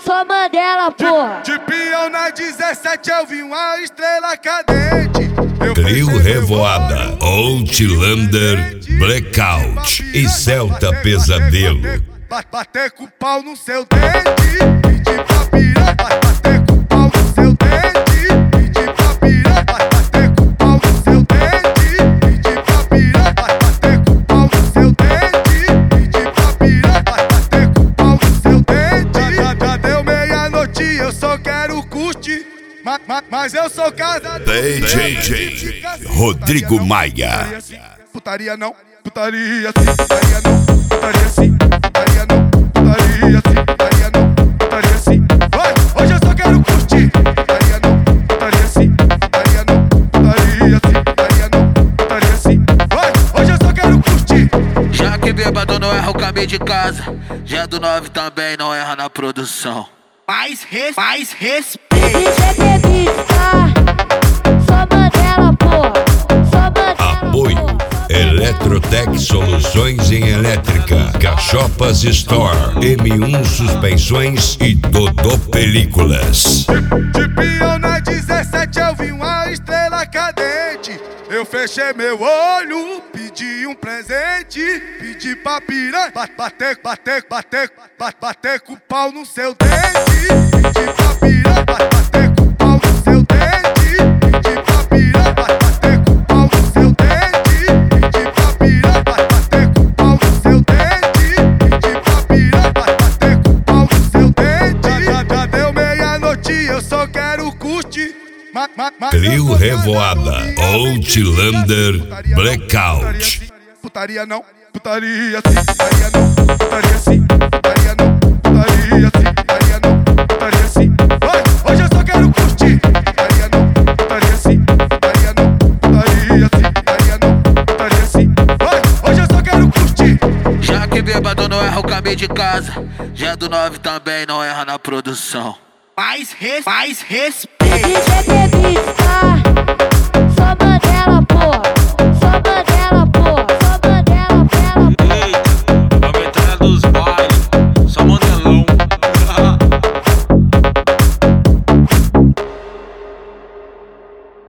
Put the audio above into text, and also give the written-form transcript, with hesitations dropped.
sou Mandela, porra. De peão na 17 eu vi uma estrela cadente. Trio Revoada, Outlander, Blackout e Celta Pesadelo. Bater com o pau no seu dente, pedir pra pirar. Bater com o pau no seu dente, pedir pra pirar. Bater com o pau no seu dente, pedir pra pirar. Bater com o pau no seu dente, pedir pra pirar. Bater com o pau no seu dente. Já deu meia-noite, eu só quero curtir. Mas eu sou casado. DJ Rodrigo Maia. Putaria não, putaria sim, putaria não, putaria sim, putaria não, putaria sim, putaria não, putaria sim. Vai, hoje eu só quero curtir. Putaria não, putaria sim, putaria não, putaria sim, putaria não, putaria sim. Vai, hoje eu só quero curtir. Já que bêbado não erra o caminho de casa, já do 9 também não erra na produção. Mais respeito. Sou Mandela, porra. Sou Mandela. Apoio Eletrotec Soluções em Elétrica, Cachopas Store, M1 Suspensões e Dodô Películas. De peão na 17 eu vi uma estrela cadente. Eu fechei meu olho, pedi um presente, pedi pra pirar. Bater com o pau no seu dente, pedi pra pirar. Bater com o pau no seu dente, pedi pra pirar. Bater com o pau no seu dente, pedi pra pirar. Bater com o pau no seu dente, pedi pra pirar. Bater com o pau no seu dente. Já deu meia-noite, eu só quero curtir. Trio Revoada, Outlander, Blackout. Putaria não, putaria sim, putaria não, putaria sim, putaria não, putaria sim, putaria não, putaria sim. Vai, hoje eu só quero curtir. Putaria não, putaria sim, putaria não, putaria sim, putaria não, putaria sim. Vai, hoje eu só quero curtir. Já que bêbado não erra o caminho de casa, já do 9 também não erra na produção. Mais respeito. DJ